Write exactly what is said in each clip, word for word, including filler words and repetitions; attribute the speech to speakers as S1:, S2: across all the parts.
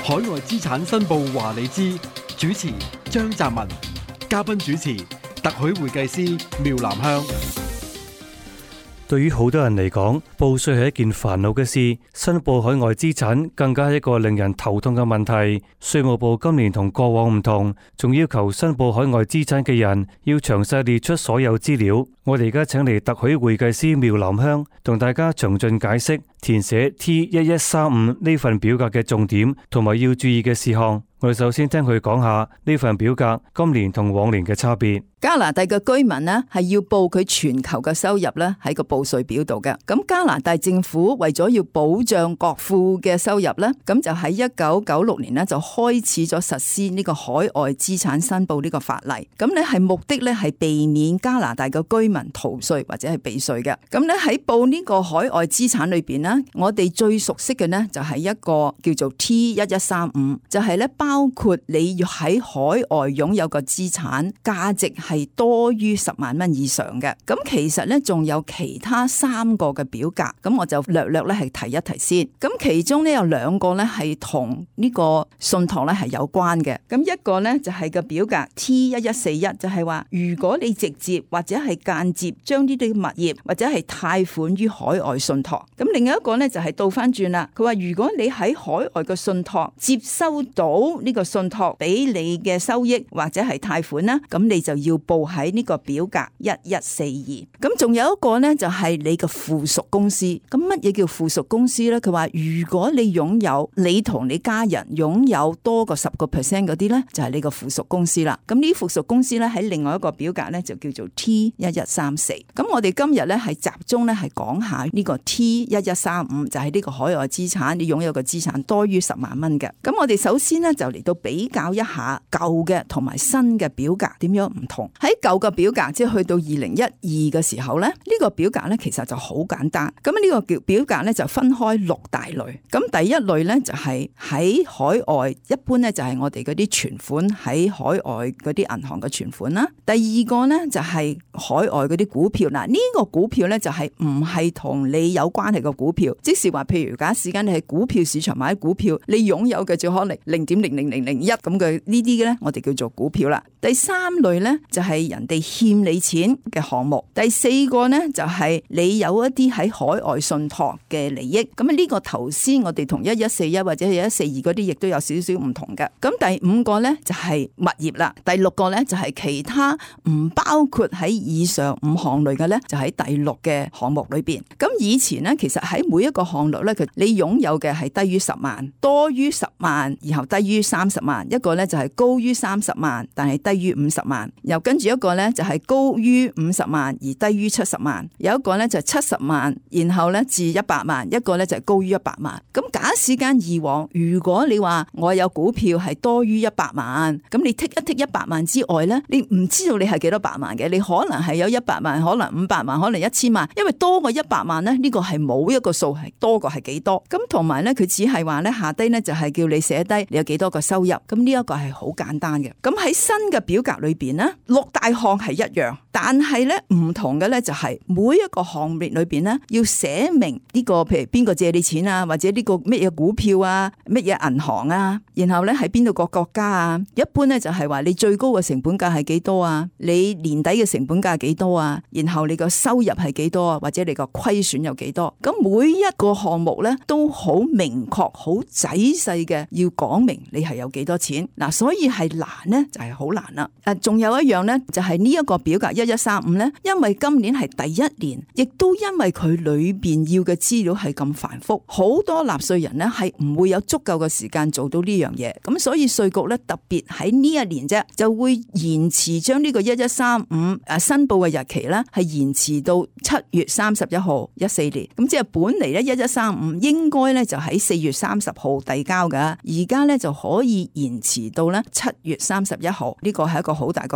S1: 海外資產申報話你知，主持張澤文，嘉賓主持特許會計師苗南香。
S2: 對於好多人嚟講，報稅係一件煩惱嘅事，申報海外資產更加係一個令人頭痛嘅問題。稅務部今年同過往唔同，仲要求申報海外資產嘅人要詳細列出所有資料。我哋而家請嚟特許會計師苗南香，同大家詳盡解釋填寫 T 一一三五呢份表格嘅重點同埋要注意嘅事項。我哋首先聽佢講下呢份表格今年同往年嘅差別。
S3: 加拿大嘅居民呢係要報佢全球嘅收入呢喺個報稅表度嘅。咁加拿大政府為咗要保障國庫嘅收入呢，咁就喺一九九六年呢就開始咗實施呢個海外資產申報呢個法例。咁呢係目的呢係避免加拿大嘅居民逃稅或者係避稅嘅。咁呢喺報呢個海外資產裏邊呢，我哋最熟悉嘅呢就係一個叫做 T 一一三五，就係呢包括你要喺海外擁有個資產價值係多於十萬蚊以上嘅。咁其實咧仲有其他三個嘅表格，咁我就略略咧係提一提先。咁其中咧有兩個咧係同呢個信託咧係有關嘅。咁一個咧就係個表格 T 一一四一，就係話如果你直接或者係間接將呢啲物業或者係貸款於海外信託。咁另外一個咧就係倒翻轉啦，佢話如果你喺海外嘅信託接收到呢個信託俾你嘅收益或者係貸款啦，咁你就要報喺呢個表格一一四二。咁仲有一個呢，就係你嘅附屬公司。咁乜嘢叫附屬公司呢？佢話如果你擁有你同你家人擁有多過十個 percent 嗰啲呢，就係你個附屬公司啦。咁呢附屬公司呢，喺另外一個表格呢，就叫做 T 一一三四。咁我哋今日呢，係集中呢，係講下呢個 T 一一三五，就係呢個海外資產，你擁有個資產多於十萬蚊嘅。咁我哋首先呢，就嚟到比較一下舊嘅同埋新嘅表格點樣唔同。喺舊嘅表格即係去到二零一二嘅時候咧，呢、這個表格咧其實就好簡單。咁呢個表表格咧就分開六大類。咁第一類咧就係喺海外，一般咧就係我哋嗰啲存款喺海外嗰啲銀行嘅存款啦。第二個咧就係海外嗰啲股票。嗱、這、呢個股票咧就係唔係同你有關係嘅股票，即是話譬如假時間你係股票市場買股票，你擁有嘅就可能零點零零零零一咁嘅呢啲嘅咧，我哋叫做股票啦。第三類咧就係人哋欠你錢嘅項目。第四個咧就係你有一啲喺海外信託嘅利益。咁啊呢個頭先我哋同一一四一或者一一四二嗰啲亦都有少少唔同嘅。咁第五個咧就係物業啦。第六個咧就係其他唔包括喺以上五項類嘅咧，就喺第六嘅項目裏邊。咁以前咧其實喺每一個項目咧，佢你擁有嘅係低於十萬，多於十萬，然後低於三十萬。一個咧就係高於三十萬，但係低於五十萬。又跟住一個咧就係高於五十萬而低於七十萬。有一個咧就係七十萬，然後咧至一百萬。一個咧就係高於一百萬。咁假使間以往，如果你話我有股票係多於一百萬，咁你剔一剔一百萬之外咧，你唔知道你係幾多百萬嘅。你可能係有一百萬，可能五百萬，可能一千萬。因為多過一百萬咧，呢個係冇一個數係多過係幾多。咁同埋咧，佢只係話咧下低咧就係叫你寫低你有幾多個收入。咁呢一個係好簡單嘅。咁喺新嘅表格裏邊咧，六大項係一樣，但係咧唔同嘅咧就係每一個項目裏邊咧要寫明呢個譬如邊個借你錢啊，或者呢個乜嘢股票啊，乜嘢銀行啊，然後咧喺邊度個國家啊。一般咧就係話你最高嘅成本價係幾多啊，你年底嘅成本價係幾多啊，然後你個收入係幾多啊，或者你個虧損有幾多。咁每一個項目咧都好明確好仔細嘅要講明你係有幾多錢。嗱，所以係難咧就係好難啦。誒，仲有一樣咧就係呢一個表格一一三五咧，因為今年係第一年，亦都因為佢裏邊要嘅資料係咁繁複，好多納稅人咧係唔會有足夠嘅時間做到呢樣嘢。咁所以稅局咧特別喺呢一年啫，就會延遲將呢個一一三五誒申報嘅日期咧係延遲到七月三十一號一四年。咁即係本嚟咧一一三五應該咧就喺四月三十號遞交噶，而家咧就可以延遲到咧七月三十一號。呢個係一個好大個改變。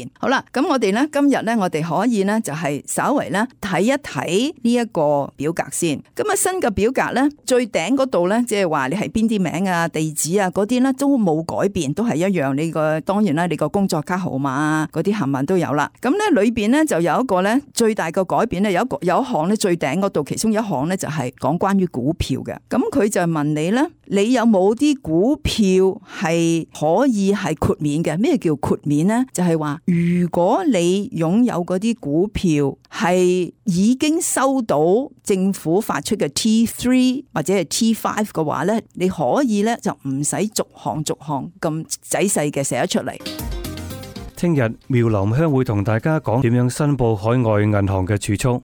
S3: 便。好啦，咁我哋咧今日咧，我哋可以咧就係稍微咧睇一睇呢一個表格先。咁啊，新嘅表格咧最頂嗰度咧，即係話你係邊啲名啊、地址啊嗰啲咧都冇改變，都係一樣。你個當然啦，你個工作卡號碼啊嗰啲冚唪唥都有啦。咁咧裏邊咧就有一個咧最大嘅改變咧，有一個有一項咧最頂嗰度，其中有一項咧就係講關於股票嘅。咁佢就問你咧，你有冇啲股票係可以係豁免嘅？咩叫豁免呢？就係話如果你擁有嗰啲股票係已經收到政府發出嘅 T 三 或者係 T 五嘅話咧，你可以咧就唔使逐項逐項咁仔細嘅寫得出嚟。
S2: 聽日妙林鄉會同大家講點樣申報海外銀行嘅儲蓄。